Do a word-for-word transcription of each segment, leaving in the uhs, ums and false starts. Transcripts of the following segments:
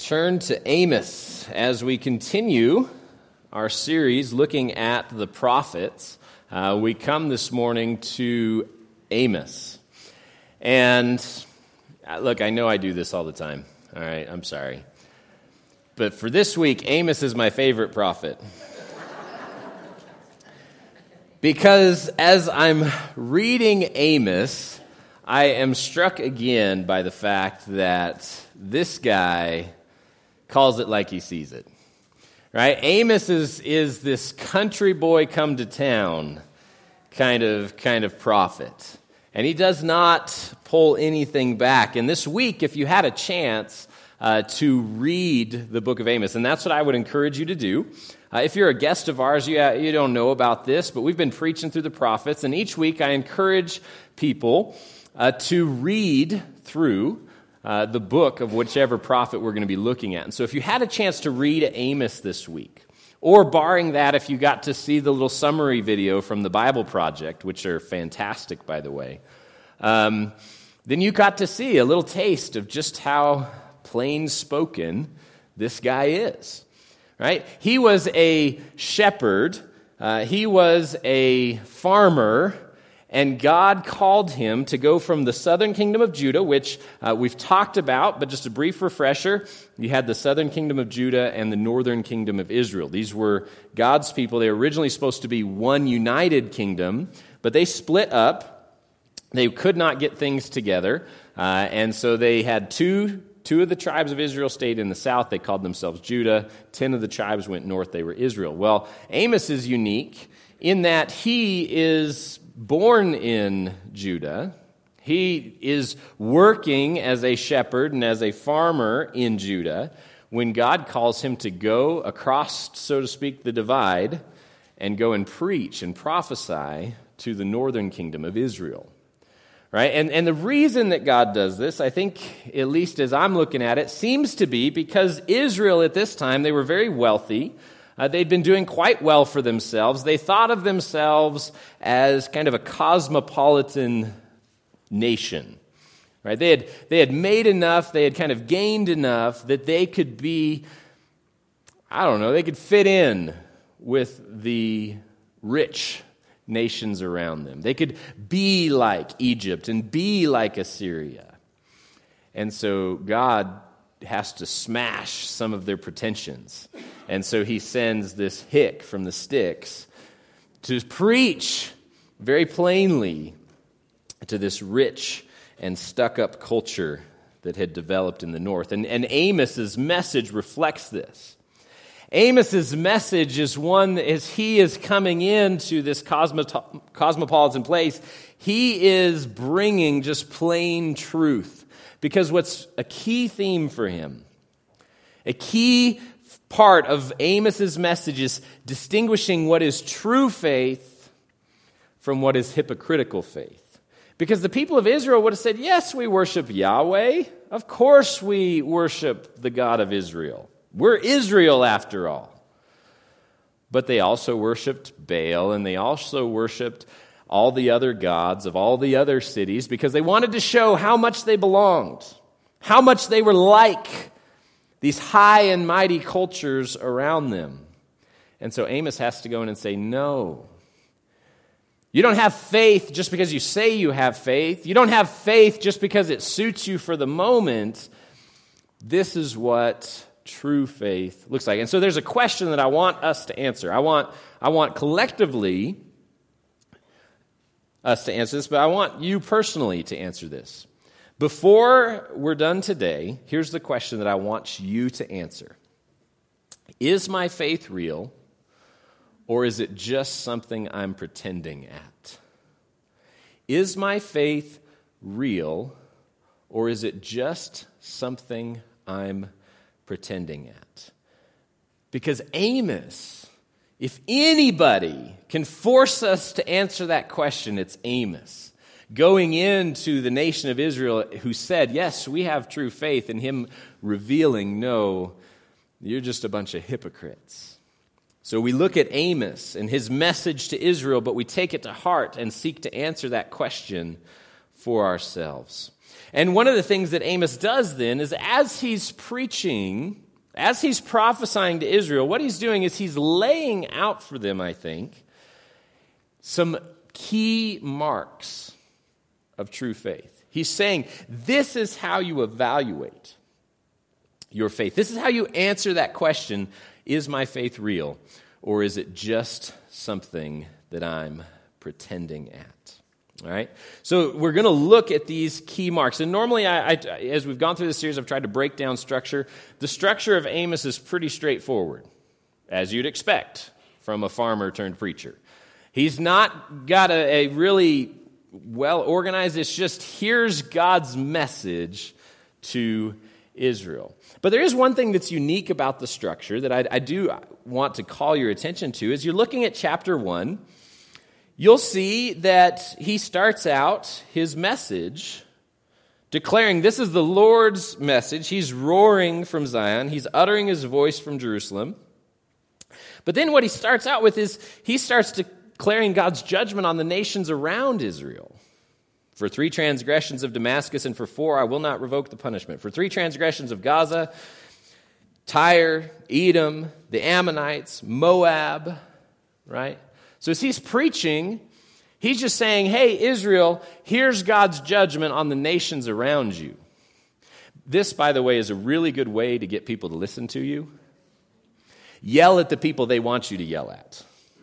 Turn to Amos as we continue our series looking at the prophets. Uh, we come this morning to Amos. And uh, look, I know I do this all the time. All right, I'm sorry. But for this week, Amos is my favorite prophet. Because as I'm reading Amos, I am struck again by the fact that this guy calls it like he sees it, right? Amos is is this country boy come to town kind of kind of prophet, and he does not pull anything back. And this week, if you had a chance uh, to read the book of Amos, and that's what I would encourage you to do. Uh, if you're a guest of ours, you, you don't know about this, but we've been preaching through the prophets, and each week I encourage people uh, to read through Uh, the book of whichever prophet we're going to be looking at. And so if you had a chance to read Amos this week, or barring that, if you got to see the little summary video from the Bible Project, which are fantastic, by the way, um, then you got to see a little taste of just how plain spoken this guy is, right? He was a shepherd. Uh, he was a farmer. And God called him to go from the southern kingdom of Judah, which uh, we've talked about, but just a brief refresher. You had the southern kingdom of Judah and the northern kingdom of Israel. These were God's people. They were originally supposed to be one united kingdom, but they split up. They could not get things together. Uh, and so they had two, two of the tribes of Israel stayed in the south. They called themselves Judah. Ten of the tribes went north. They were Israel. Well, Amos is unique in that he is born in Judah. He is working as a shepherd and as a farmer in Judah when God calls him to go across, so to speak, the divide and go and preach and prophesy to the northern kingdom of Israel. Right? And, and the reason that God does this, I think, at least as I'm looking at it, seems to be because Israel at this time, they were very wealthy. Uh, they'd been doing quite well for themselves. They thought of themselves as kind of a cosmopolitan nation, right? They had they had made enough, they had kind of gained enough that they could be, I don't know, they could fit in with the rich nations around them. They could be like Egypt and be like Assyria. And so God has to smash some of their pretensions. And so he sends this hick from the sticks to preach very plainly to this rich and stuck-up culture that had developed in the north. And, and Amos's message reflects this. Amos's message is one, as he is coming into this cosmo- cosmopolitan place, he is bringing just plain truth. Because what's a key theme for him, a key part of Amos's message is distinguishing what is true faith from what is hypocritical faith. Because the people of Israel would have said, yes, we worship Yahweh. Of course we worship the God of Israel. We're Israel after all. But they also worshiped Baal, and they also worshiped all the other gods of all the other cities because they wanted to show how much they belonged, how much they were like these high and mighty cultures around them. And so Amos has to go in and say, no. You don't have faith just because you say you have faith. You don't have faith just because it suits you for the moment. This is what true faith looks like. And so there's a question that I want us to answer. I want, I want collectively us to answer this, but I want you personally to answer this. Before we're done today, here's the question that I want you to answer. Is my faith real, or is it just something I'm pretending at? Is my faith real, or is it just something I'm pretending at? Because Amos, if anybody can force us to answer that question, it's Amos. Going into the nation of Israel who said, yes, we have true faith, and him revealing, no, you're just a bunch of hypocrites. So we look at Amos and his message to Israel, but we take it to heart and seek to answer that question for ourselves. And one of the things that Amos does then is as he's preaching, as he's prophesying to Israel, what he's doing is he's laying out for them, I think, some key marks of true faith. He's saying, this is how you evaluate your faith. This is how you answer that question, is my faith real, or is it just something that I'm pretending at? All right? So we're going to look at these key marks. And normally, I, I, as we've gone through this series, I've tried to break down structure. The structure of Amos is pretty straightforward, as you'd expect from a farmer turned preacher. He's not got a, a really well organized. It's just, here's God's message to Israel. But there is one thing that's unique about the structure that I, I do want to call your attention to. As you're looking at chapter one, you'll see that he starts out his message declaring this is the Lord's message. He's roaring from Zion. He's uttering his voice from Jerusalem. But then what he starts out with is he starts declaring God's judgment on the nations around Israel. For three transgressions of Damascus and for four I will not revoke the punishment. For three transgressions of Gaza, Tyre, Edom, the Ammonites, Moab, right? So as he's preaching, he's just saying, hey, Israel, here's God's judgment on the nations around you. This, by the way, is a really good way to get people to listen to you. Yell at the people they want you to yell at.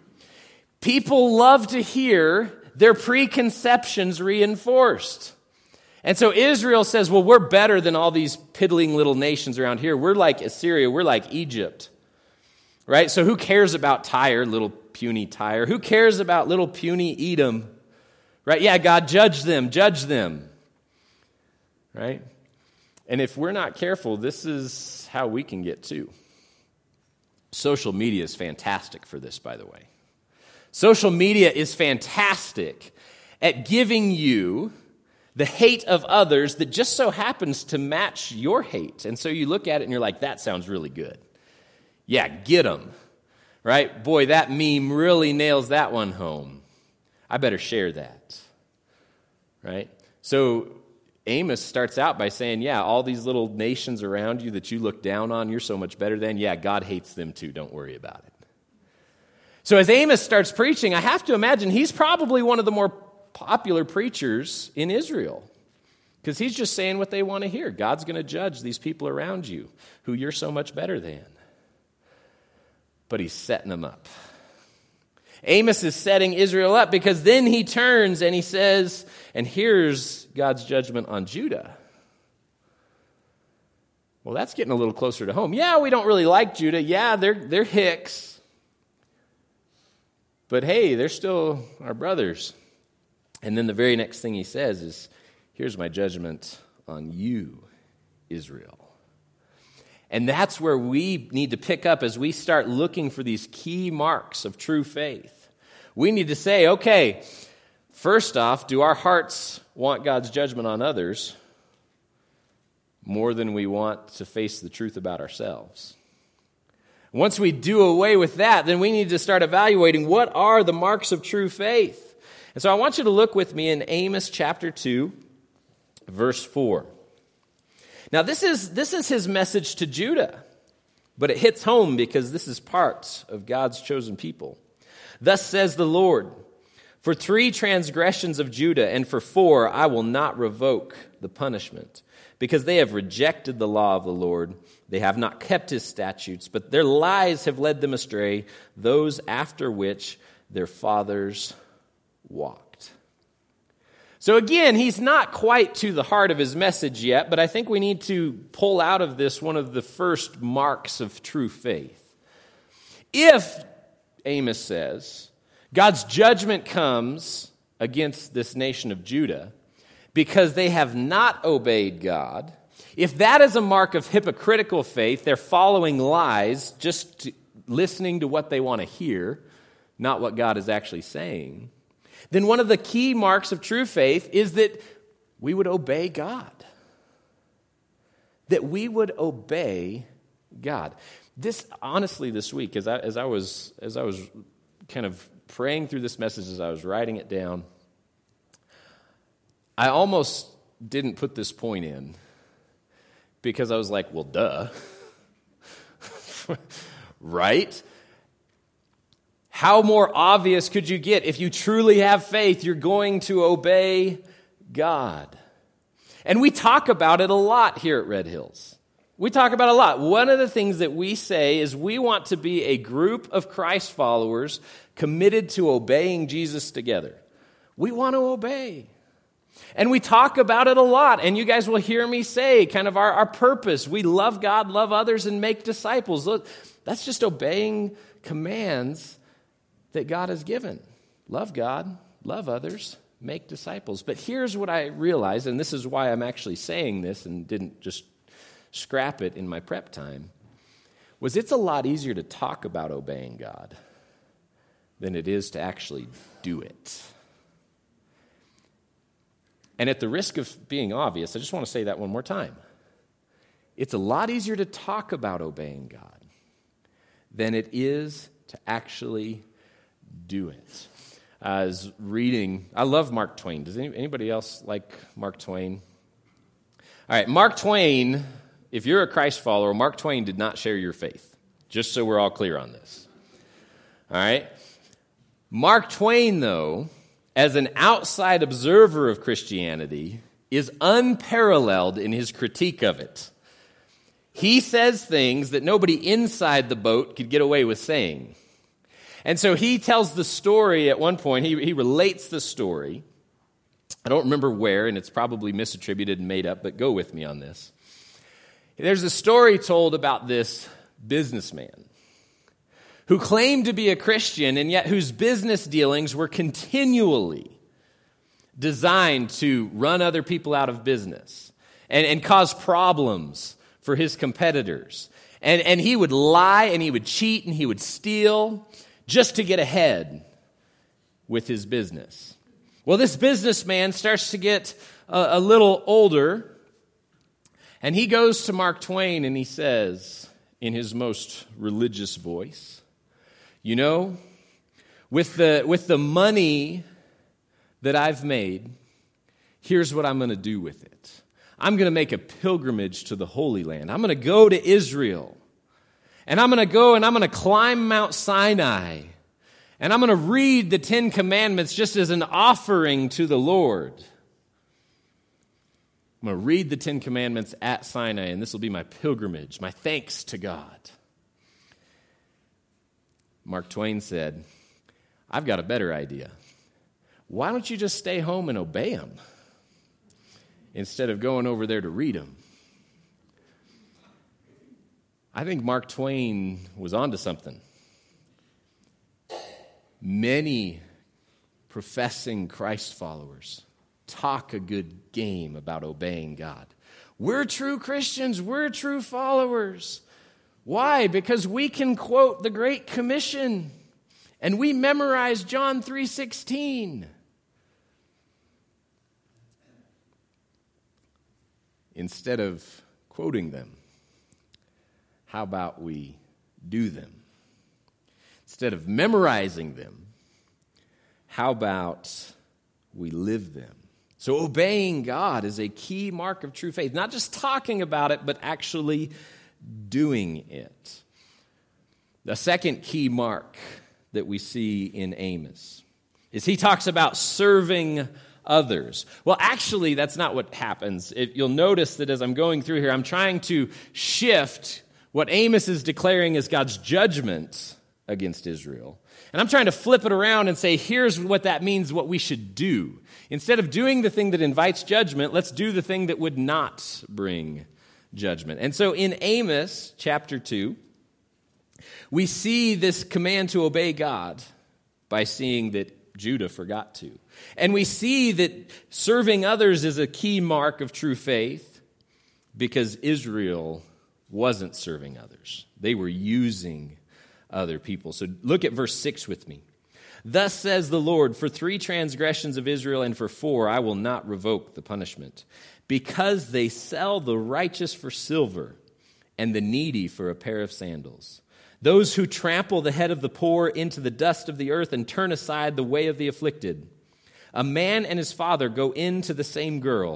People love to hear their preconceptions reinforced. And so Israel says, well, we're better than all these piddling little nations around here. We're like Assyria. We're like Egypt. Right? So who cares about Tyre, little puny Tyre? Who cares about little puny Edom? Right? Yeah, God, judge them. Judge them. Right? And if we're not careful, this is how we can get too. Social media is fantastic for this, by the way. Social media is fantastic at giving you the hate of others that just so happens to match your hate. And so you look at it and you're like, that sounds really good. Yeah, get them. Right? Boy, that meme really nails that one home. I better share that. Right? So Amos starts out by saying, yeah, all these little nations around you that you look down on, you're so much better than. Yeah, God hates them too. Don't worry about it. So as Amos starts preaching, I have to imagine he's probably one of the more popular preachers in Israel because he's just saying what they want to hear. God's going to judge these people around you who you're so much better than. But he's setting them up. Amos is setting Israel up because then he turns and he says, and here's God's judgment on Judah. Well, that's getting a little closer to home. Yeah, we don't really like Judah. Yeah, they're they're hicks. But hey, they're still our brothers. And then the very next thing he says is, here's my judgment on you, Israel. And that's where we need to pick up as we start looking for these key marks of true faith. We need to say, okay, first off, do our hearts want God's judgment on others more than we want to face the truth about ourselves? Once we do away with that, then we need to start evaluating what are the marks of true faith. And so I want you to look with me in Amos chapter two, verse four. Now this is this is his message to Judah, but it hits home because this is part of God's chosen people. Thus says the Lord, for three transgressions of Judah and for four I will not revoke the punishment, because they have rejected the law of the Lord. They have not kept his statutes, but their lies have led them astray, those after which their fathers walked. So again, he's not quite to the heart of his message yet, but I think we need to pull out of this one of the first marks of true faith. If, Amos says, God's judgment comes against this nation of Judah because they have not obeyed God, if that is a mark of hypocritical faith, they're following lies, just to, listening to what they want to hear, not what God is actually saying, then one of the key marks of true faith is that we would obey God. That we would obey God. This, honestly, this week, as I, as I was as I was kind of praying through this message, as I was writing it down, I almost didn't put this point in because I was like, well, duh. Right? How more obvious could you get? If you truly have faith, you're going to obey God. And we talk about it a lot here at Red Hills. We talk about it a lot. One of the things that we say is we want to be a group of Christ followers committed to obeying Jesus together. We want to obey. And we talk about it a lot. And you guys will hear me say kind of our, our purpose. We love God, love others, and make disciples. Look, that's just obeying commands that God has given. Love God, love others, make disciples. But here's what I realized, and this is why I'm actually saying this and didn't just scrap it in my prep time, was it's a lot easier to talk about obeying God than it is to actually do it. And at the risk of being obvious, I just want to say that one more time. It's a lot easier to talk about obeying God than it is to actually do it. I was reading, I love Mark Twain. Does any, anybody else like Mark Twain? All right, Mark Twain, if you're a Christ follower, Mark Twain did not share your faith, just so we're all clear on this. All right? Mark Twain, though, as an outside observer of Christianity, is unparalleled in his critique of it. He says things that nobody inside the boat could get away with saying. And so he tells the story at one point, he, he relates the story. I don't remember where, and it's probably misattributed and made up, but go with me on this. There's a story told about this businessman who claimed to be a Christian and yet whose business dealings were continually designed to run other people out of business and, and cause problems for his competitors. And, and he would lie and he would cheat and he would steal just to get ahead with his business. Well, this businessman starts to get a, a little older, and he goes to Mark Twain and he says, in his most religious voice, you know, with the, with the money that I've made, here's what I'm going to do with it. I'm going to make a pilgrimage to the Holy Land. I'm going to go to Israel. And I'm going to go and I'm going to climb Mount Sinai. And I'm going to read the Ten Commandments just as an offering to the Lord. I'm going to read the Ten Commandments at Sinai, and this will be my pilgrimage, my thanks to God. Mark Twain said, I've got a better idea. Why don't you just stay home and obey him instead of going over there to read them? I think Mark Twain was onto something. Many professing Christ followers talk a good game about obeying God. We're true Christians. We're true followers. Why? Because we can quote the Great Commission and we memorize John three sixteen. Instead of quoting them, how about we do them? Instead of memorizing them, how about we live them? So obeying God is a key mark of true faith. Not just talking about it, but actually doing it. The second key mark that we see in Amos is he talks about serving others. Well, actually, that's not what happens. If you'll notice that as I'm going through here, I'm trying to shift what Amos is declaring as God's judgment against Israel. And I'm trying to flip it around and say, here's what that means, what we should do. Instead of doing the thing that invites judgment, let's do the thing that would not bring judgment. And so in Amos chapter two, we see this command to obey God by seeing that Judah forgot to. And we see that serving others is a key mark of true faith because Israel wasn't serving others. They were using other people. So look at verse six with me. Thus says the Lord, for three transgressions of Israel and for four I will not revoke the punishment, because they sell the righteous for silver and the needy for a pair of sandals. Those who trample the head of the poor into the dust of the earth and turn aside the way of the afflicted. A man and his father go in to the same girl,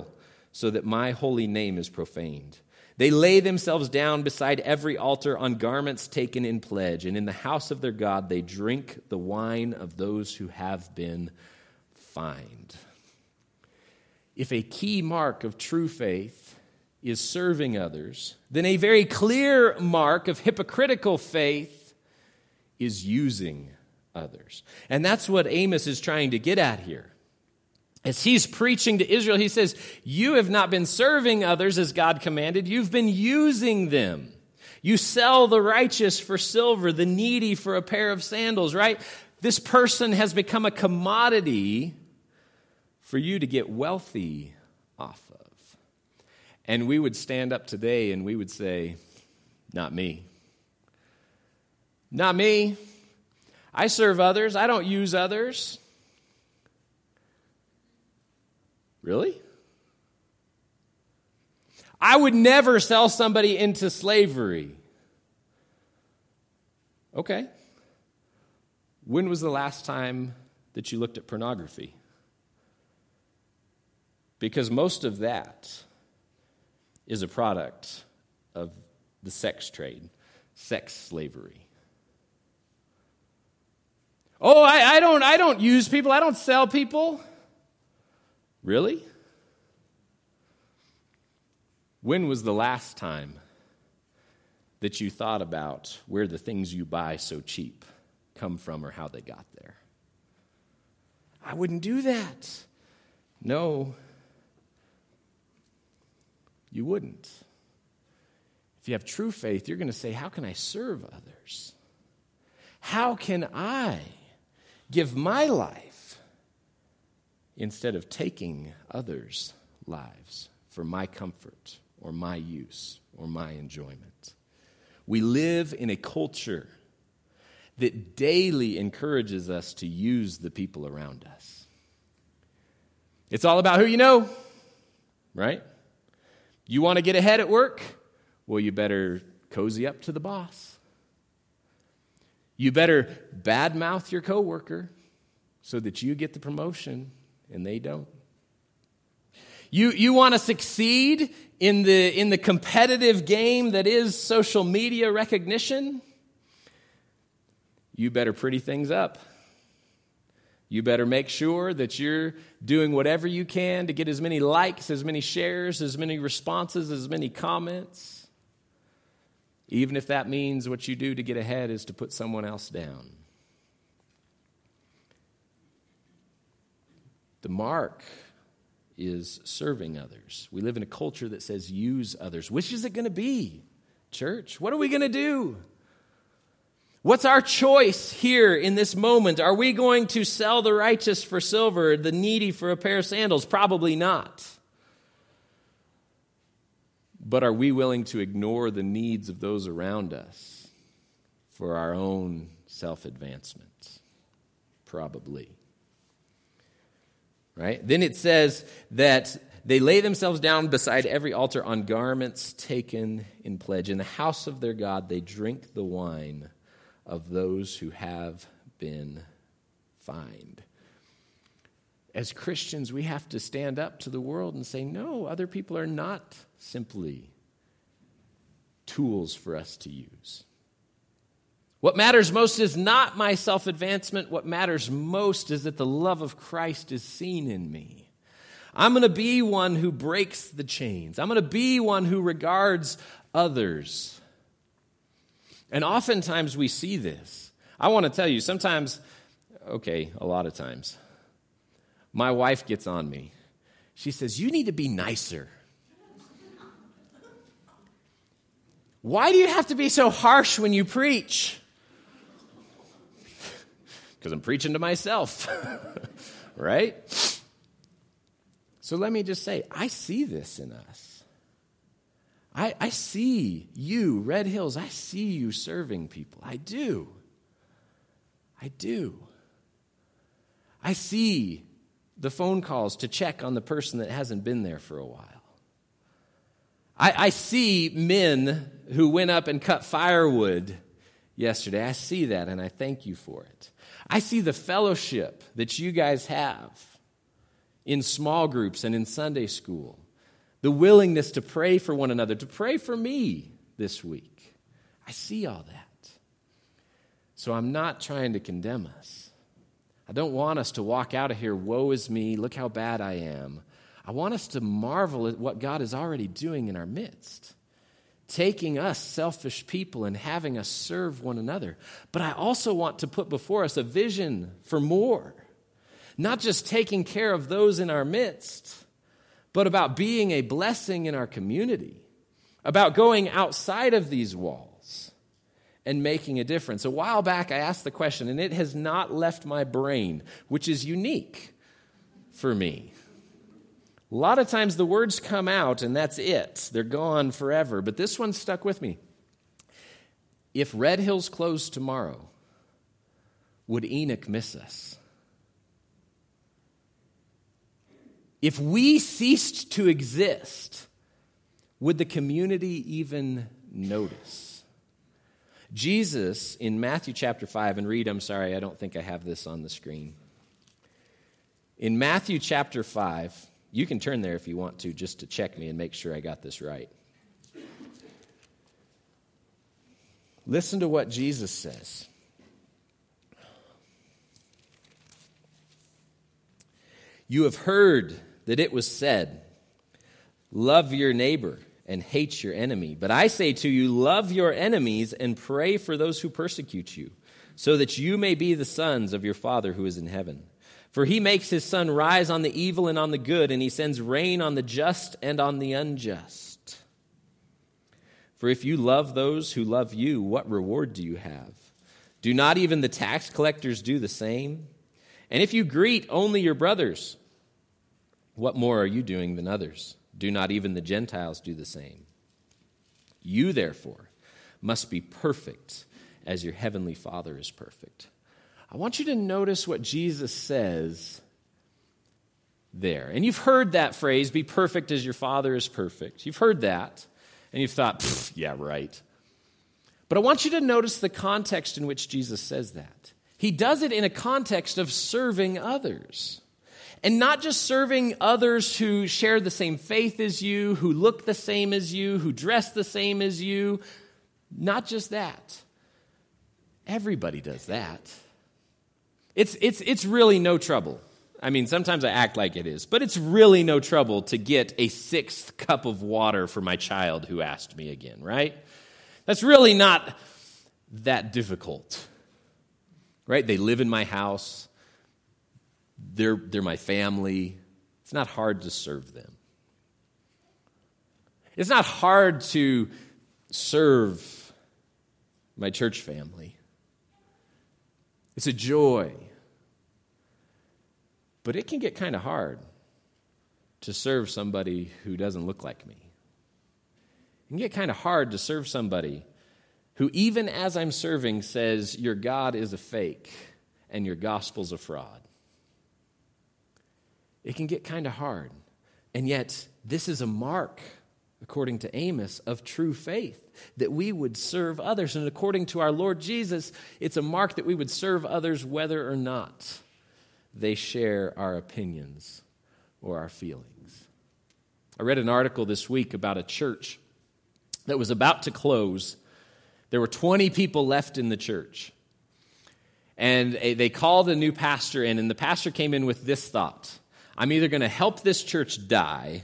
so that my holy name is profaned. They lay themselves down beside every altar on garments taken in pledge, and in the house of their God they drink the wine of those who have been fined. If a key mark of true faith is serving others, then a very clear mark of hypocritical faith is using others. And that's what Amos is trying to get at here. As he's preaching to Israel, he says, you have not been serving others as God commanded. You've been using them. You sell the righteous for silver, the needy for a pair of sandals, right? This person has become a commodity for you to get wealthy off of. And we would stand up today and we would say, not me. Not me. I serve others. I don't use others. Really? I would never sell somebody into slavery. Okay. When was the last time that you looked at pornography? Because most of that is a product of the sex trade, sex slavery. Oh, I, I don't I don't use people. I don't sell people. Really? When was the last time that you thought about where the things you buy so cheap come from or how they got there? I wouldn't do that. No, you wouldn't. If you have true faith, you're going to say, how can I serve others? How can I give my life instead of taking others' lives for my comfort or my use or my enjoyment? We live in a culture that daily encourages us to use the people around us. It's all about who you know, right? You want to get ahead at work? Well, you better cozy up to the boss. You better badmouth your coworker so that you get the promotion and they don't. You you want to succeed in the in the competitive game that is social media recognition? You better pretty things up. You better make sure that you're doing whatever you can to get as many likes, as many shares, as many responses, as many comments. Even if that means what you do to get ahead is to put someone else down. The mark is serving others. We live in a culture that says use others. Which is it going to be, church? What are we going to do? What's our choice here in this moment? Are we going to sell the righteous for silver, the needy for a pair of sandals? Probably not. But are we willing to ignore the needs of those around us for our own self-advancement? Probably. Right? Then it says that they lay themselves down beside every altar on garments taken in pledge. In the house of their God, they drink the wine of those who have been fined. As Christians, we have to stand up to the world and say, no, other people are not simply tools for us to use. What matters most is not my self-advancement. What matters most is that the love of Christ is seen in me. I'm going to be one who breaks the chains. I'm going to be one who regards others. And oftentimes we see this. I want to tell you, sometimes, okay, a lot of times, my wife gets on me. She says, you need to be nicer. Why do you have to be so harsh when you preach? Because I'm preaching to myself, right? So let me just say, I see this in us. I, I see you, Red Hills, I see you serving people. I do. I do. I see the phone calls to check on the person that hasn't been there for a while. I, I see men who went up and cut firewood yesterday. I see that, and I thank you for it. I see the fellowship that you guys have in small groups and in Sunday school. the willingness to pray for one another, to pray for me this week. I see all that. So I'm not trying to condemn us. I don't want us to walk out of here, woe is me, look how bad I am. I want us to marvel at what God is already doing in our midst, taking us selfish people and having us serve one another. But I also want to put before us a vision for more, not just taking care of those in our midst, but about being a blessing in our community, about going outside of these walls and making a difference. A while back, I asked the question, and it has not left my brain, which is unique for me. A lot of times the words come out, and that's it. They're gone forever. But this one stuck with me. If Red Hills closed tomorrow, would Enoch miss us? If we ceased to exist, would the community even notice? Jesus, in Matthew chapter five, and read, I'm sorry, I don't think I have this on the screen. In Matthew chapter five, you can turn there if you want to, just to check me and make sure I got this right. Listen to what Jesus says. You have heard that it was said, love your neighbor and hate your enemy. But I say to you, love your enemies and pray for those who persecute you, so that you may be the sons of your Father who is in heaven. For he makes his sun rise on the evil and on the good, and he sends rain on the just and on the unjust. For if you love those who love you, what reward do you have? Do not even the tax collectors do the same? And if you greet only your brothers, what more are you doing than others? Do not even the Gentiles do the same? You, therefore, must be perfect as your heavenly Father is perfect. I want you to notice what Jesus says there. And you've heard that phrase, be perfect as your Father is perfect. You've heard that, and you've thought, yeah, right. But I want you to notice the context in which Jesus says that. He does it in a context of serving others. And not just serving others who share the same faith as you, who look the same as you, who dress the same as you. Not just that. Everybody does that. It's, it's, it's really no trouble. I mean, sometimes I act like it is, but it's really no trouble to get a sixth cup of water for my child who asked me again, right? That's really not that difficult, right? They live in my house. They're, they're my family. It's not hard to serve them. It's not hard to serve my church family. It's a joy. But it can get kind of hard to serve somebody who doesn't look like me. It can get kind of hard to serve somebody who, even as I'm serving, says, your God is a fake and your gospel's a fraud. It can get kind of hard. And yet, this is a mark, according to Amos, of true faith, that we would serve others. And according to our Lord Jesus, it's a mark that we would serve others whether or not they share our opinions or our feelings. I read an article this week about a church that was about to close. There were twenty people left in the church. And they called a new pastor in, and the pastor came in with this thought: I'm either going to help this church die,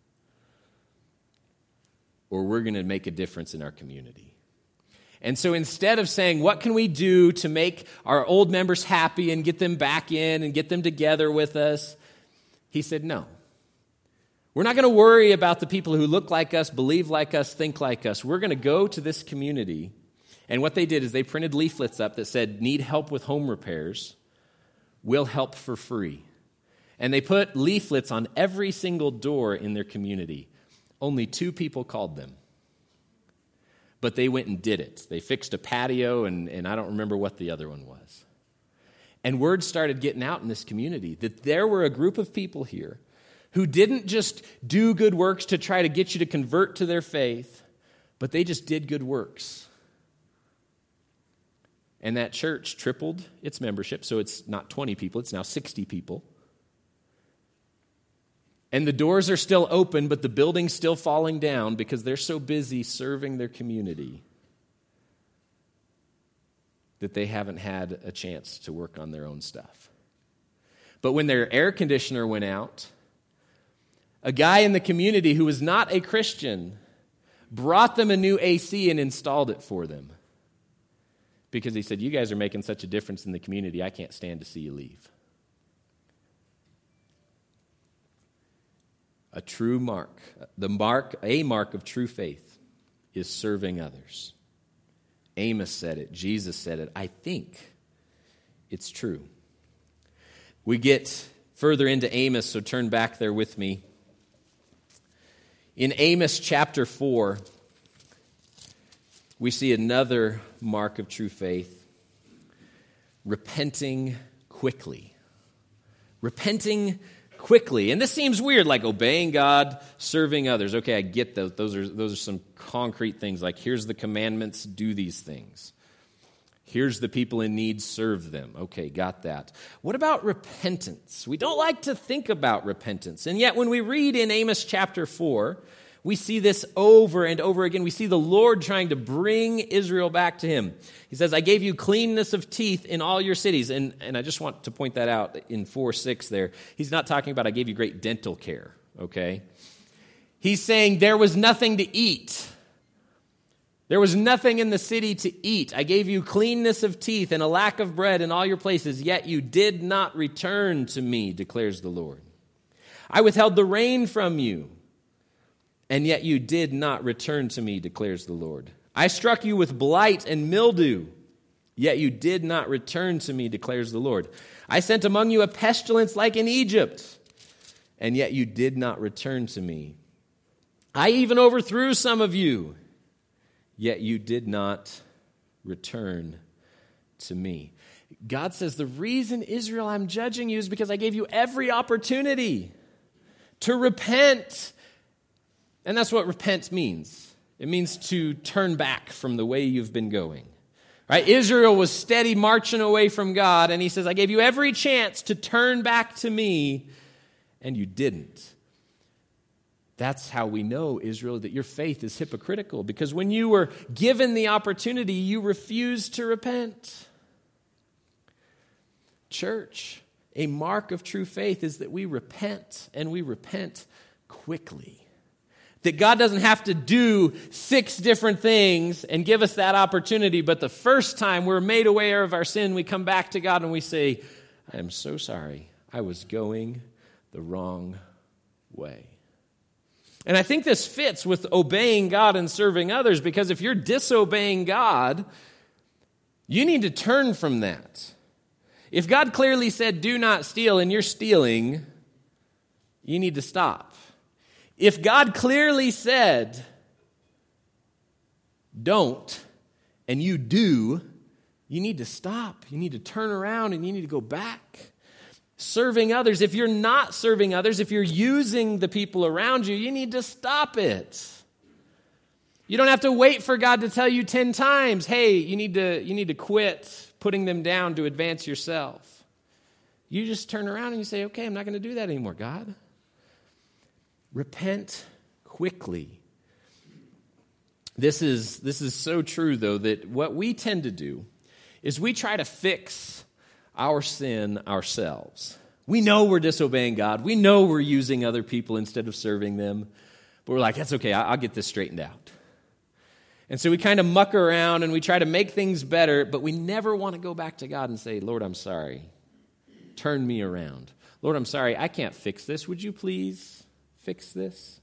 or we're going to make a difference in our community. And so instead of saying, what can we do to make our old members happy and get them back in and get them together with us, he said, no. We're not going to worry about the people who look like us, believe like us, think like us. We're going to go to this community. And what they did is they printed leaflets up that said, need help with home repairs? We'll help for free. And they put leaflets on every single door in their community. Only two people called them. But they went and did it. They fixed a patio, and, and I don't remember what the other one was. And word started getting out in this community that there were a group of people here who didn't just do good works to try to get you to convert to their faith, but they just did good works. And that church tripled its membership, so it's not twenty people, it's now sixty people. And the doors are still open, but the building's still falling down because they're so busy serving their community that they haven't had a chance to work on their own stuff. But when their air conditioner went out, a guy in the community who was not a Christian brought them a new A C and installed it for them. Because he said, you guys are making such a difference in the community, I can't stand to see you leave. A true mark, the mark, a mark of true faith is serving others. Amos said it, Jesus said it. I think it's true. We get further into Amos, so turn back there with me. In Amos chapter four, we see another mark of true faith, repenting quickly. Repenting quickly. And this seems weird, like obeying God, serving others. Okay, I get those. Those are, those are some concrete things, like here's the commandments, do these things. Here's the people in need, serve them. Okay, got that. What about repentance? We don't like to think about repentance. And yet when we read in Amos chapter four, we see this over and over again. We see the Lord trying to bring Israel back to him. He says, I gave you cleanness of teeth in all your cities. And, and I just want to point that out in four six there. He's not talking about I gave you great dental care, okay? He's saying there was nothing to eat. There was nothing in the city to eat. I gave you cleanness of teeth and a lack of bread in all your places, yet you did not return to me, declares the Lord. I withheld the rain from you, and yet you did not return to me, declares the Lord. I struck you with blight and mildew, yet you did not return to me, declares the Lord. I sent among you a pestilence like in Egypt, and yet you did not return to me. I even overthrew some of you, yet you did not return to me. God says, the reason, Israel, I'm judging you is because I gave you every opportunity to repent. And that's what repent means. It means to turn back from the way you've been going. Right? Israel was steady marching away from God, and he says, I gave you every chance to turn back to me, and you didn't. That's how we know, Israel, that your faith is hypocritical, because when you were given the opportunity, you refused to repent. Church, a mark of true faith is that we repent, and we repent quickly. That God doesn't have to do six different things and give us that opportunity, but the first time we're made aware of our sin, we come back to God and we say, I am so sorry. I was going the wrong way. And I think this fits with obeying God and serving others, because if you're disobeying God, you need to turn from that. If God clearly said, do not steal, and you're stealing, you need to stop. If God clearly said, don't, and you do, you need to stop. You need to turn around and you need to go back. Serving others, if you're not serving others, if you're using the people around you, you need to stop it. You don't have to wait for God to tell you ten times, hey, you need to, you need to quit putting them down to advance yourself. You just turn around and you say, okay, I'm not going to do that anymore, God. Repent quickly. This is, this is so true, though, that what we tend to do is we try to fix our sin ourselves. We know we're disobeying God. We know we're using other people instead of serving them. But we're like, that's okay, I'll get this straightened out. And so we kind of muck around and we try to make things better, but we never want to go back to God and say, Lord, I'm sorry. Turn me around. Lord, I'm sorry, I can't fix this. Would you please fix this?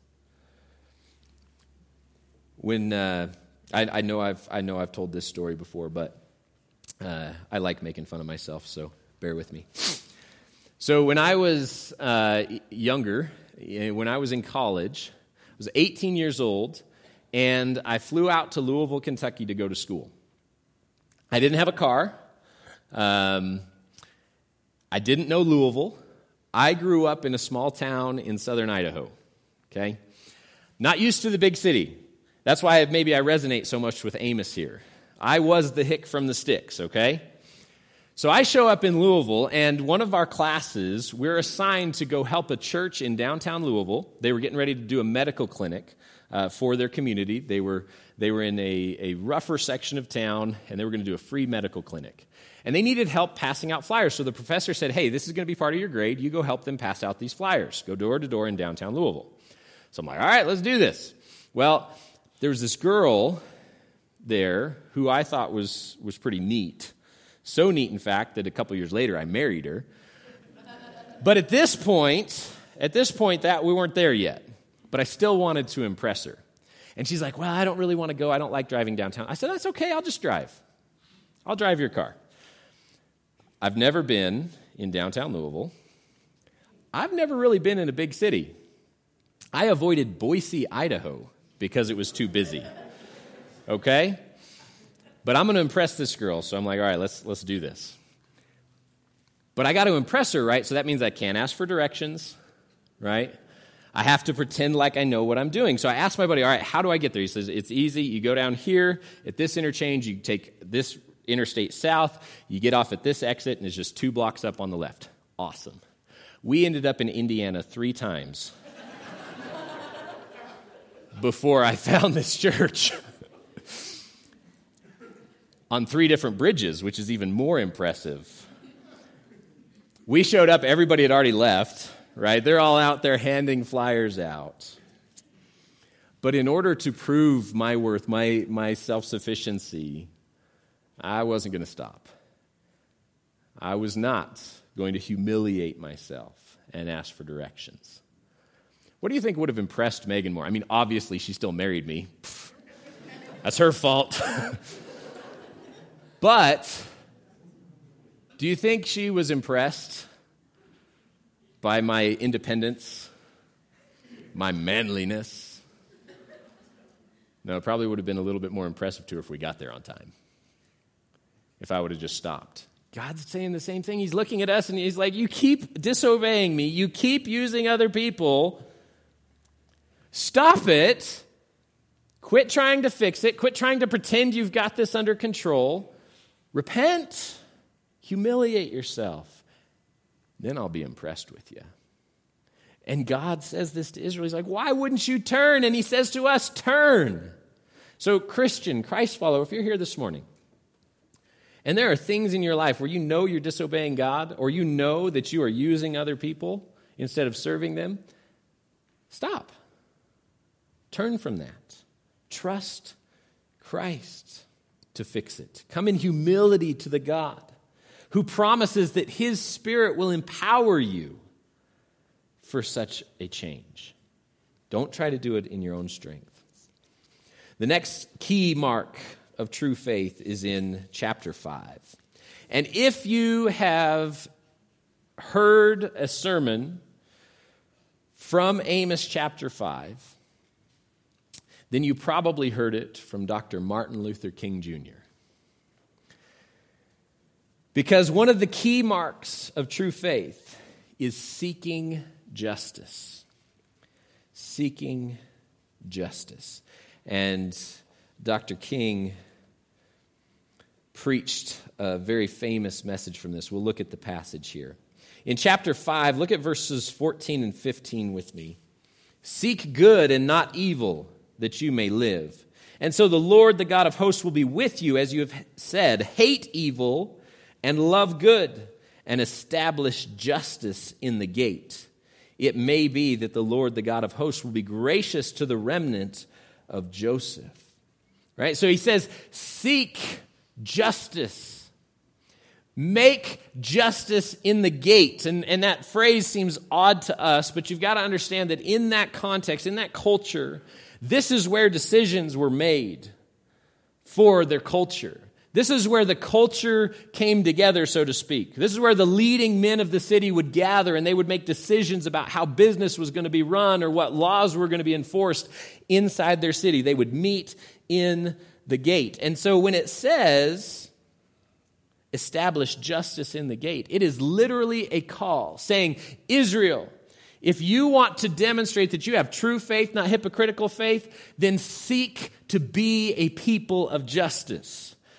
When uh, I, I know I've I know I've told this story before, but uh, I like making fun of myself, so bear with me. So when I was uh, younger, when I was in college, I was eighteen years old, and I flew out to Louisville, Kentucky to go to school. I didn't have a car. Um, I didn't know Louisville. I grew up in a small town in southern Idaho, okay? Not used to the big city. That's why maybe I resonate so much with Amos here. I was the hick from the sticks, okay? So I show up in Louisville, and one of our classes, we're assigned to go help a church in downtown Louisville. They were getting ready to do a medical clinic uh, for their community. They were they were in a, a rougher section of town, and they were going to do a free medical clinic. And they needed help passing out flyers. So the professor said, hey, this is going to be part of your grade. You go help them pass out these flyers. Go door to door in downtown Louisville. So I'm like, all right, let's do this. Well, there was this girl there who I thought was was pretty neat. So neat, in fact, that a couple years later I married her. But at this point, at this point, that we weren't there yet. But I still wanted to impress her. And she's like, well, I don't really want to go. I don't like driving downtown. I said, that's okay. I'll just drive. I'll drive your car. I've never been in downtown Louisville. I've never really been in a big city. I avoided Boise, Idaho, because it was too busy. Okay? But I'm going to impress this girl, so I'm like, all right, let's let's do this. But I got to impress her, right? So that means I can't ask for directions, right? I have to pretend like I know what I'm doing. So I asked my buddy, all right, how do I get there? He says, it's easy. You go down here at this interchange. You take this interstate south. You get off at this exit, and it's just two blocks up on the left. Awesome. We ended up in Indiana three times before I found this church. On three different bridges, which is even more impressive. We showed up, everybody had already left, right? They're all out there handing flyers out. But in order to prove my worth, my, my self-sufficiency, I wasn't going to stop. I was not going to humiliate myself and ask for directions. What do you think would have impressed Megan more? I mean, obviously, she still married me. Pfft, that's her fault. But do you think she was impressed by my independence, my manliness? No, it probably would have been a little bit more impressive to her if we got there on time, if I would have just stopped. God's saying the same thing. He's looking at us and he's like, you keep disobeying me. You keep using other people. Stop it. Quit trying to fix it. Quit trying to pretend you've got this under control. Repent, humiliate yourself, then I'll be impressed with you. And God says this to Israel. He's like, why wouldn't you turn? And he says to us, turn. So Christian, Christ follower, if you're here this morning, and there are things in your life where you know you're disobeying God, or you know that you are using other people instead of serving them, stop. Turn from that. Trust Christ to fix it. Come in humility to the God who promises that his Spirit will empower you for such a change. Don't try to do it in your own strength. The next key mark of true faith is in chapter five. And if you have heard a sermon from Amos chapter five, then you probably heard it from Doctor Martin Luther King Junior Because one of the key marks of true faith is seeking justice. Seeking justice. And Doctor King preached a very famous message from this. We'll look at the passage here. In chapter five, look at verses fourteen and fifteen with me. Seek good and not evil, that you may live. And so the Lord, the God of hosts, will be with you, as you have said. Hate evil and love good, and establish justice in the gate. It may be that the Lord, the God of hosts, will be gracious to the remnant of Joseph. Right? So he says, seek justice. Make justice in the gate. And, and that phrase seems odd to us, but you've got to understand that in that context, in that culture, this is where decisions were made for their culture. This is where the culture came together, so to speak. This is where the leading men of the city would gather and they would make decisions about how business was going to be run or what laws were going to be enforced inside their city. They would meet in the gate. And so when it says, establish justice in the gate, it is literally a call saying, Israel, if you want to demonstrate that you have true faith, not hypocritical faith, then seek to be a people of justice.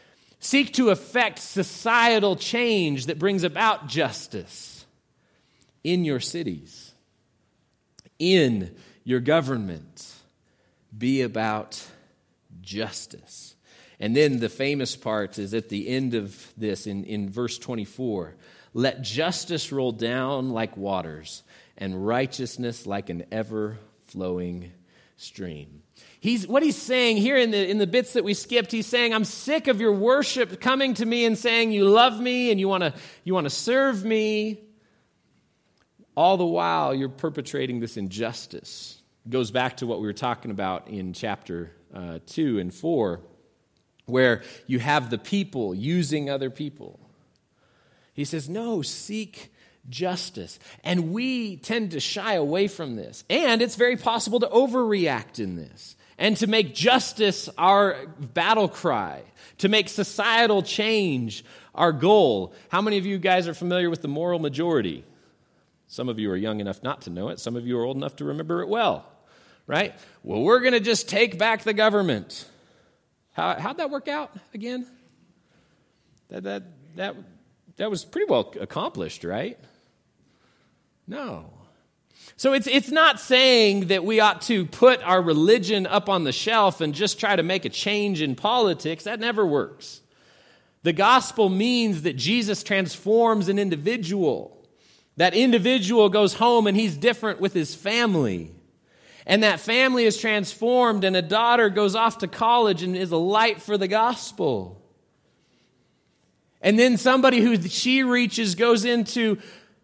Seek to effect societal change that brings about justice in your cities, in your government. Be about justice. And then the famous part is at the end of this in, in verse twenty-four. Let justice roll down like waters and righteousness like an ever-flowing stream. He's, what he's saying here in the, in the bits that we skipped, he's saying, I'm sick of your worship coming to me and saying you love me and you want to you want to serve me. All the while, you're perpetrating this injustice. It goes back to what we were talking about in chapter uh, two and four, where you have the people using other people. He says, no, seek justice. And we tend to shy away from this. And it's very possible to overreact in this and to make justice our battle cry, to make societal change our goal. How many of you guys are familiar with the moral majority? Some of you are young enough not to know it. Some of you are old enough to remember it well, right? Well, we're going to just take back the government. How, how'd that work out again? That, that, that, that was pretty well accomplished, right? No. So it's it's not saying that we ought to put our religion up on the shelf and just try to make a change in politics. That never works. The gospel means that Jesus transforms an individual. That individual goes home and he's different with his family. And that family is transformed and a daughter goes off to college and is a light for the gospel. And then somebody who she reaches goes into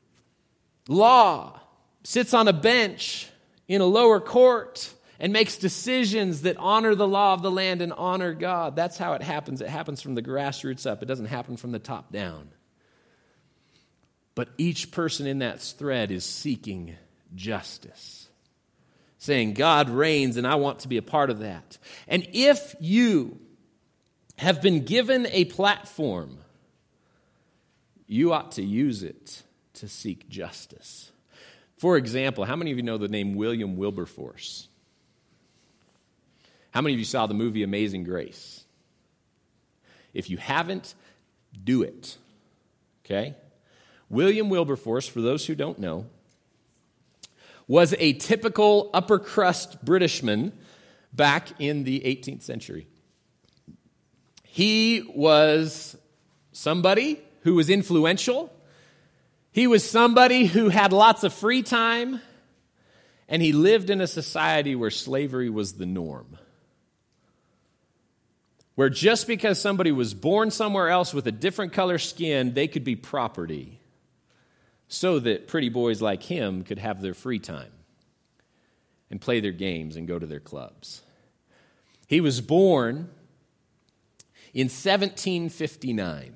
law, sits on a bench in a lower court, and makes decisions that honor the law of the land and honor God. That's how it happens. It happens from the grassroots up. It doesn't happen from the top down. But each person in that thread is seeking justice, saying, God reigns and I want to be a part of that. And if you have been given a platform, you ought to use it to seek justice. For example, how many of you know the name William Wilberforce? How many of you saw the movie Amazing Grace? If you haven't, do it. Okay? William Wilberforce, for those who don't know, was a typical upper crust Britishman back in the eighteenth century. He was somebody who was influential. He was somebody who had lots of free time, and he lived in a society where slavery was the norm. Where just because somebody was born somewhere else with a different color skin, they could be property, so that pretty boys like him could have their free time and play their games and go to their clubs. He was born in seventeen fifty-nine.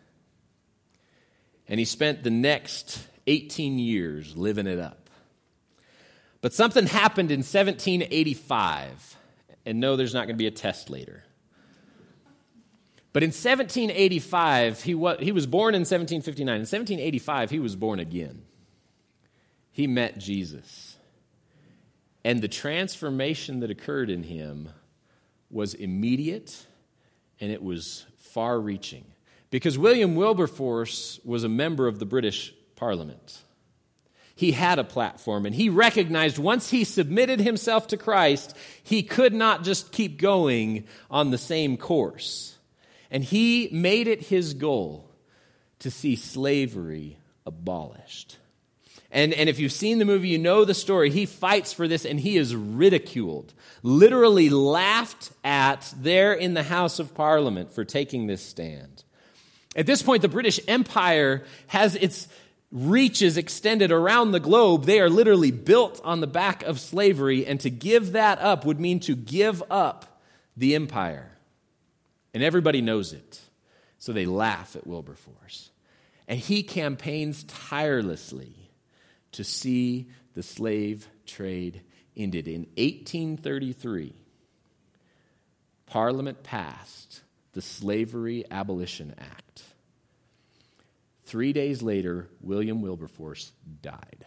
And he spent the next eighteen years living it up. But something happened in seventeen eighty-five. And no, there's not going to be a test later. But in seventeen eighty-five, he was, he was born in seventeen fifty-nine. In seventeen eighty-five, he was born again. He met Jesus. And the transformation that occurred in him was immediate, and it was far-reaching. Because William Wilberforce was a member of the British Parliament. He had a platform, and he recognized once he submitted himself to Christ, he could not just keep going on the same course. And he made it his goal to see slavery abolished. And, and if you've seen the movie, you know the story. He fights for this, and he is ridiculed, literally laughed at there in the House of Parliament for taking this stand. At this point, the British Empire has its reaches extended around the globe. They are literally built on the back of slavery, and to give that up would mean to give up the empire. And everybody knows it. So they laugh at Wilberforce. And he campaigns tirelessly to see the slave trade ended. In eighteen thirty-three, Parliament passed the Slavery Abolition Act. Three days later, William Wilberforce died.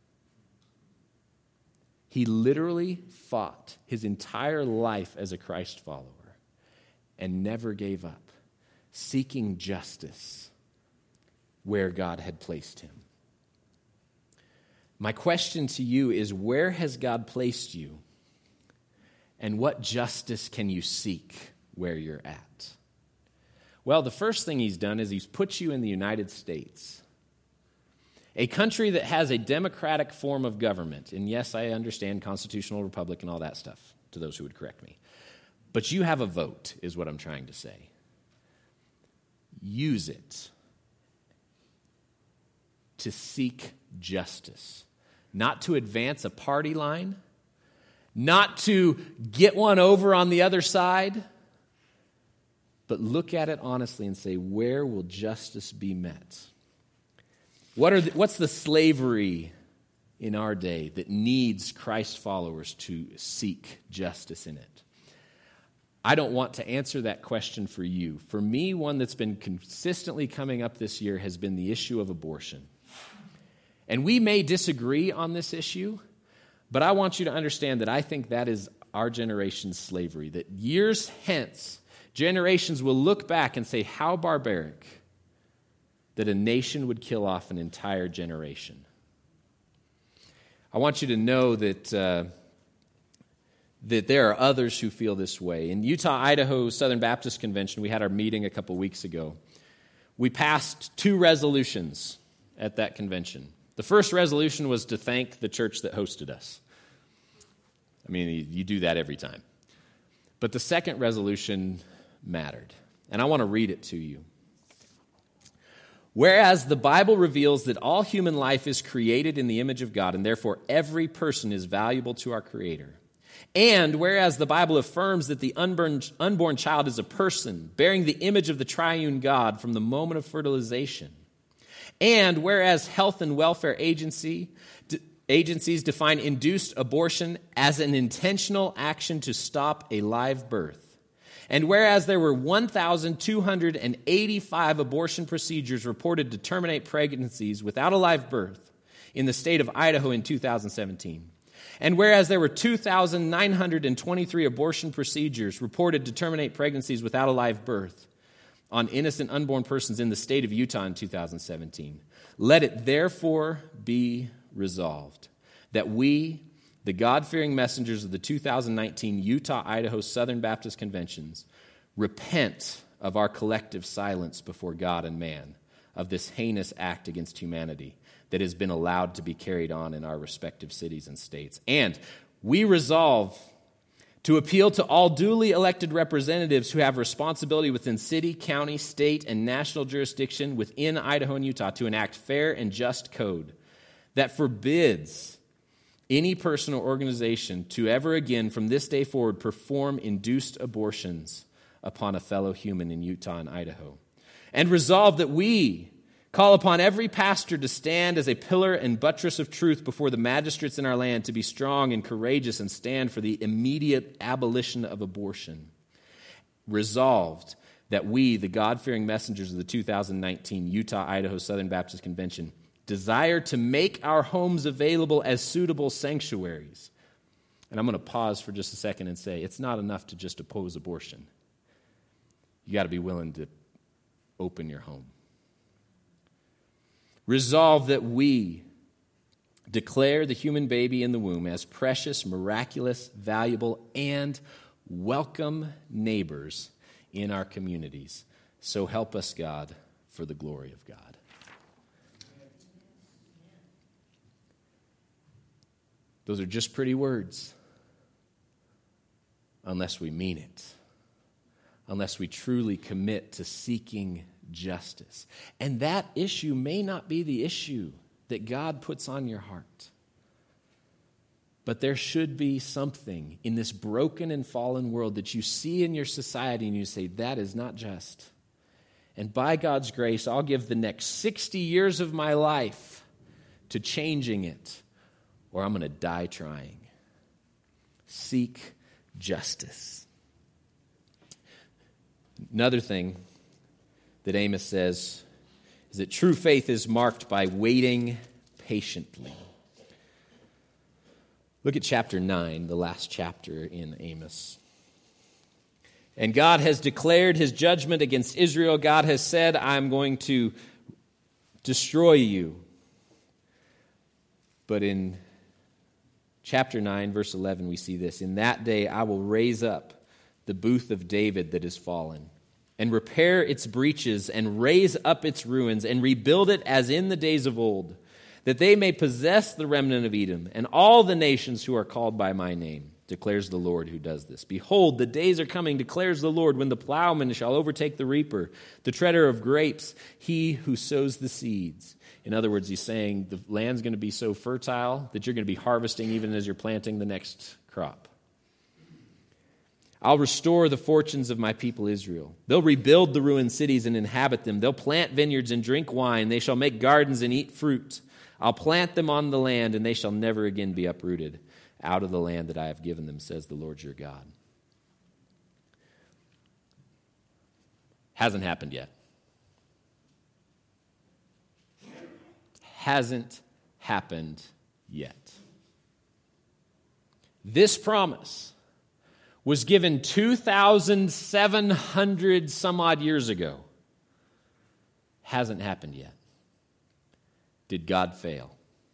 He literally fought his entire life as a Christ follower and never gave up seeking justice where God had placed him. My question to you is, where has God placed you? And what justice can you seek where you're at? Well, the first thing he's done is he's put you in the United States, a country that has a democratic form of government. And yes, I understand constitutional republic and all that stuff, to those who would correct me. But you have a vote, is what I'm trying to say. Use it to seek justice, not to advance a party line, not to get one over on the other side, but look at it honestly and say, where will justice be met? What are the, what's the slavery in our day that needs Christ followers to seek justice in it? I don't want to answer that question for you. For me, one that's been consistently coming up this year has been the issue of abortion. And we may disagree on this issue, but I want you to understand that I think that is our generation's slavery, that years hence, generations will look back and say, how barbaric that a nation would kill off an entire generation. I want you to know that uh, that there are others who feel this way. In Utah, Idaho Southern Baptist Convention, we had our meeting a couple weeks ago. We passed two resolutions at that convention. The first resolution was to thank the church that hosted us. I mean, you, you do that every time. But the second resolution mattered, and I want to read it to you. Whereas the Bible reveals that all human life is created in the image of God, and therefore every person is valuable to our Creator. And whereas the Bible affirms that the unborn, unborn child is a person bearing the image of the triune God from the moment of fertilization. And whereas health and welfare agency, d- agencies define induced abortion as an intentional action to stop a live birth. And whereas there were one thousand two hundred eighty-five abortion procedures reported to terminate pregnancies without a live birth in the state of Idaho in two thousand seventeen. And whereas there were two thousand nine hundred twenty-three abortion procedures reported to terminate pregnancies without a live birth on innocent unborn persons in the state of Utah in two thousand seventeen, let it therefore be resolved that we, the God-fearing messengers of the two thousand nineteen Utah-Idaho Southern Baptist Conventions, repent of our collective silence before God and man of this heinous act against humanity that has been allowed to be carried on in our respective cities and states. And we resolve to appeal to all duly elected representatives who have responsibility within city, county, state, and national jurisdiction within Idaho and Utah to enact fair and just code that forbids any person or organization to ever again from this day forward perform induced abortions upon a fellow human in Utah and Idaho. And resolve that we call upon every pastor to stand as a pillar and buttress of truth before the magistrates in our land, to be strong and courageous and stand for the immediate abolition of abortion. Resolved that we, the God-fearing messengers of the two thousand nineteen Utah-Idaho Southern Baptist Convention, desire to make our homes available as suitable sanctuaries. And I'm going to pause for just a second and say, it's not enough to just oppose abortion. You got to be willing to open your home. Resolve that we declare the human baby in the womb as precious, miraculous, valuable, and welcome neighbors in our communities. So help us, God, for the glory of God. Those are just pretty words, unless we mean it, unless we truly commit to seeking justice. And that issue may not be the issue that God puts on your heart. But there should be something in this broken and fallen world that you see in your society and you say, that is not just. And by God's grace, I'll give the next sixty years of my life to changing it, or I'm going to die trying. Seek justice. Another thing that Amos says is that true faith is marked by waiting patiently. Look at chapter nine, the last chapter in Amos. And God has declared his judgment against Israel. God has said, I'm going to destroy you. But in chapter nine, verse eleven, we see this. In that day I will raise up the booth of David that is fallen, and repair its breaches, and raise up its ruins, and rebuild it as in the days of old, that they may possess the remnant of Edom, and all the nations who are called by my name, declares the Lord who does this. Behold, the days are coming, declares the Lord, when the plowman shall overtake the reaper, the treader of grapes, he who sows the seeds. In other words, he's saying the land's going to be so fertile that you're going to be harvesting even as you're planting the next crop. I'll restore the fortunes of my people Israel. They'll rebuild the ruined cities and inhabit them. They'll plant vineyards and drink wine. They shall make gardens and eat fruit. I'll plant them on the land, and they shall never again be uprooted out of the land that I have given them, says the Lord your God. Hasn't happened yet. Hasn't happened yet. This promise was given two thousand seven hundred some odd years ago. Hasn't happened yet. Did God fail?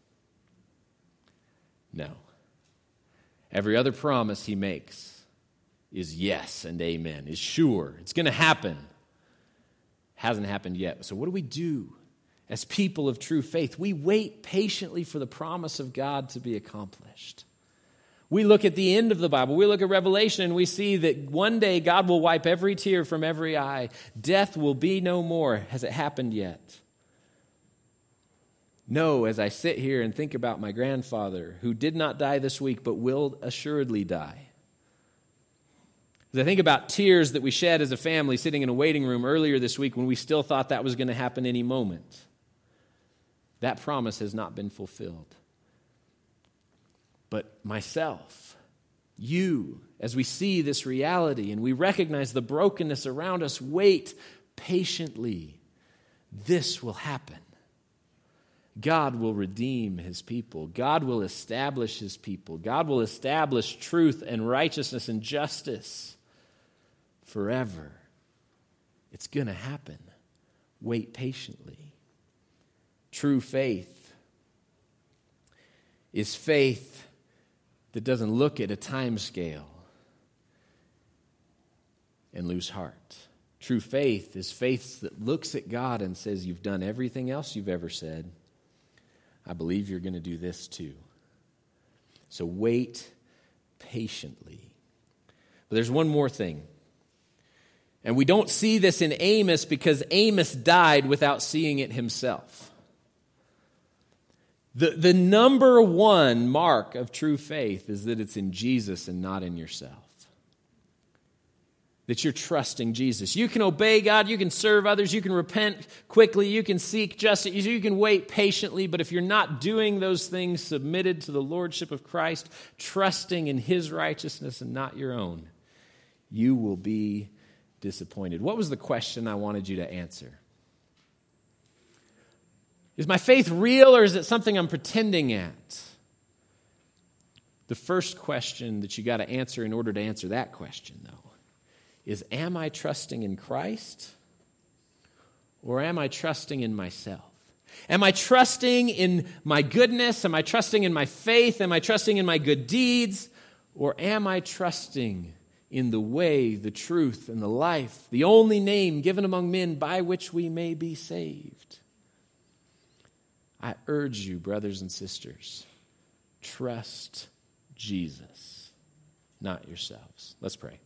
No. Every other promise he makes is yes and amen, is sure. It's going to happen. Hasn't happened yet. So what do we do as people of true faith? We wait patiently for the promise of God to be accomplished. We look at the end of the Bible. We look at Revelation and we see that one day God will wipe every tear from every eye. Death will be no more. Has it happened yet? No, as I sit here and think about my grandfather, who did not die this week, but will assuredly die. As I think about tears that we shed as a family sitting in a waiting room earlier this week when we still thought that was going to happen any moment, that promise has not been fulfilled. But myself, you, as we see this reality and we recognize the brokenness around us, wait patiently. This will happen. God will redeem his people. God will establish his people. God will establish truth and righteousness and justice forever. It's going to happen. Wait patiently. True faith is faith that doesn't look at a time scale and lose heart. True faith is faith that looks at God and says, you've done everything else you've ever said. I believe you're going to do this too. So wait patiently. But there's one more thing. And we don't see this in Amos because Amos died without seeing it himself. The, the number one mark of true faith is that it's in Jesus and not in yourself. That you're trusting Jesus. You can obey God, you can serve others, you can repent quickly, you can seek justice, you can wait patiently, but if you're not doing those things submitted to the lordship of Christ, trusting in his righteousness and not your own, you will be disappointed. What was the question I wanted you to answer? Is my faith real or is it something I'm pretending at? The first question that you got to answer in order to answer that question, though, is am I trusting in Christ or am I trusting in myself? Am I trusting in my goodness? Am I trusting in my faith? Am I trusting in my good deeds? Or am I trusting in the way, the truth, and the life, the only name given among men by which we may be saved? I urge you, brothers and sisters, trust Jesus, not yourselves. Let's pray.